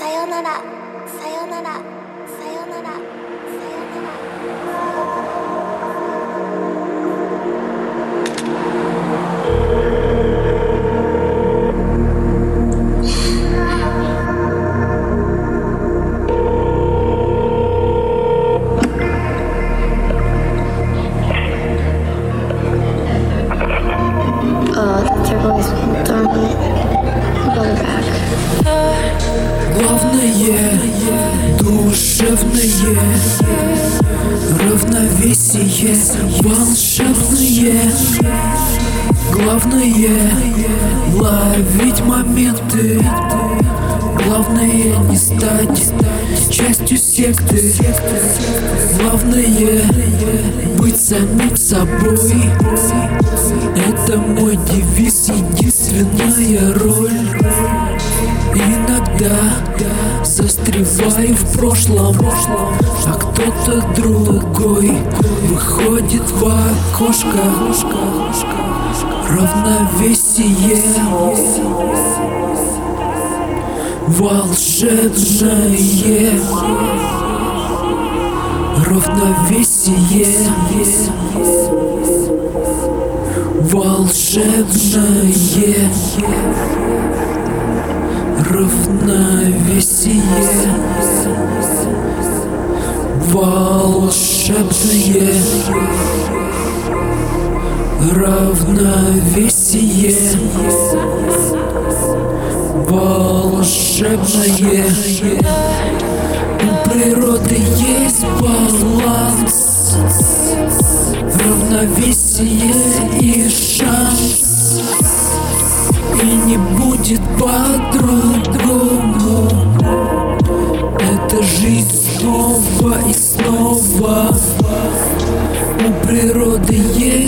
さよならさよならさよならさよなら。 Turquoise thermal bubble back. Главное, душевное равновесие волшебное. Главное, ловить моменты. Главное, не стать частью секты. Главное, быть самим собой. Это мой девиз, единственная роль. Иногда застреваю в прошлом, а кто-то другой выходит в окошко. Равновесие волшебное. Равновесие волшебное. Равновесие волшебное. Равновесие волшебное. У природы есть баланс, равновесие и шанс. И не будет по-другому. Это жизнь снова и снова. У природы есть